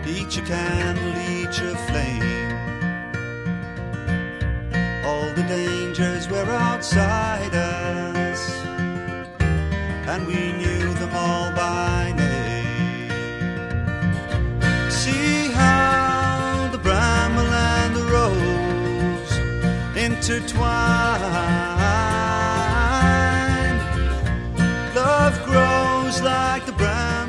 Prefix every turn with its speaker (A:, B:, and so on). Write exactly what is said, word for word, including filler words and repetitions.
A: each a candle, each a flame. All the dangers were outside us, and we knew them all by name. See how the bramble and the rose intertwine. Love grows like the bramble